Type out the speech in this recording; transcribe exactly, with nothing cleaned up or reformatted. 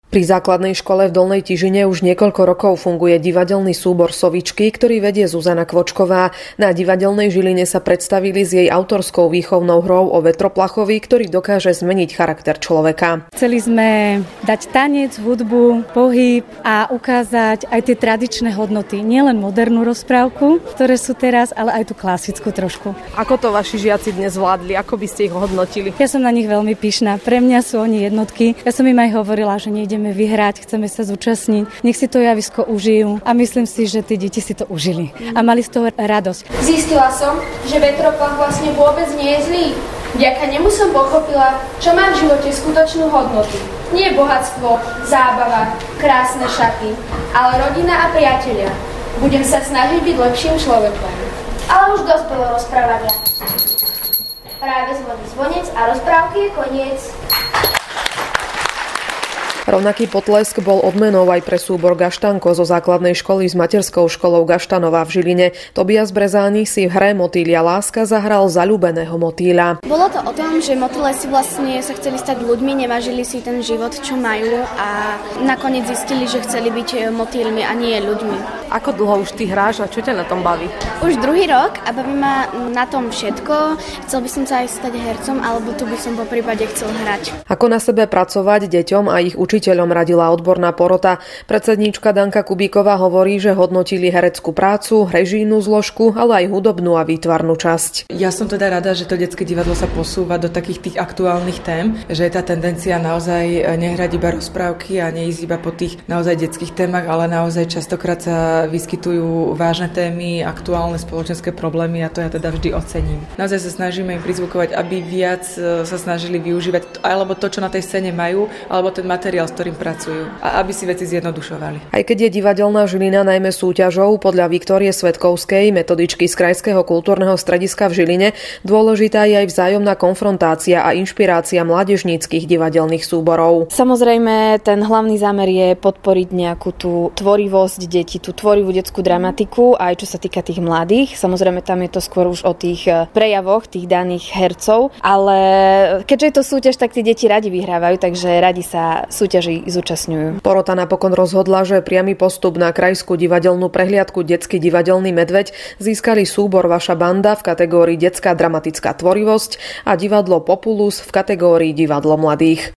Pri základnej škole v Dolnej Tižine už niekoľko rokov funguje divadelný súbor Sovičky, ktorý vedie Zuzana Kvočková. Na divadelnej Žiline sa predstavili s jej autorskou výchovnou hrou o vetroplachovi, ktorý dokáže zmeniť charakter človeka. Chceli sme dať tanec, hudbu, pohyb a ukázať aj tie tradičné hodnoty. Nielen modernú rozprávku, ktoré sú teraz, ale aj tú klasickú trošku. Ako to vaši žiaci dnes zvládli? Ako by ste ich hodnotili? Ja som na nich veľmi pyšná. Pre mňa sú oni jednotky. Ja som im aj hovorila, že nejdem vyhrať, chceme sa zúčastniť. Nech si to javisko užijú a myslím si, že tí deti si to užili a mali z toho radosť. Zistila som, že vetroplach vlastne vôbec nie je zlý. Vďaka nemu som pochopila, čo má v živote skutočnú hodnotu. Nie bohatstvo, zábava, krásne šaty, ale rodina a priatelia. Budem sa snažiť byť lepším človekom. Ale už dosť bolo rozprávania. Práve zvoní zvonec a rozprávky je koniec. Rovnaký potlesk bol odmenou aj pre súbor Gaštanko zo základnej školy s materskou školou Gaštanova v Žiline. Tobias Brezány si v hre Motýlia láska zahral zaľúbeného motýľa. Bolo to o tom, že motýle si vlastne sa chceli stať ľuďmi, nevážili si ten život, čo majú a nakoniec zistili, že chceli byť motýlmi a nie ľuďmi. Ako dlho už ty hráš a čo ťa na tom baví? Už druhý rok a baví ma na tom všetko. Chcel by som sa aj stať hercom, alebo tu by som po prípade chcel hrať. Ako na sebe pracovať deťom a ich učiteľom radila odborná porota. Predsedníčka Danka Kubíková hovorí, že hodnotili hereckú prácu, režijnú zložku, ale aj hudobnú a výtvarnú časť. Ja som teda rada, že to detské divadlo sa posúva do takých tých aktuálnych tém, že je tá tendencia naozaj nehrať iba rozprávky a neísť iba po tých naozaj detských témach, ale naozaj častokrát sa vyskytujú vážne témy, aktuálne spoločenské problémy a to ja teda vždy ocením. Naozaj sa snažíme im prizvukovať, aby viac sa snažili využívať alebo to, čo na tej scéne majú, alebo ten materiál, s ktorým pracujú a aby si veci zjednodušovali. Aj keď je divadelná Žilina najmä súťažou, podľa Viktórie Svetkovskej, metodičky z Krajského kultúrneho strediska v Žiline, dôležitá je aj vzájomná konfrontácia a inšpirácia mládežníckych divadelných súborov. Samozrejme, ten hlavný zámer je podporiť nejakú tú tvorivosť detí, tú tvorivú detskú dramatiku, aj čo sa týka tých mladých. Samozrejme, tam je to skôr už o tých prejavoch tých daných hercov, ale keďže je to súťaž, tak tí deti radi vyhrávajú, takže radi sa súťaži zúčastňujú. Porota napokon rozhodla, že priamy postup na krajskú divadelnú prehliadku Detský divadelný medveď získali súbor Vaša banda v kategórii Detská dramatická tvorivosť a divadlo Populus v kategórii Divadlo mladých.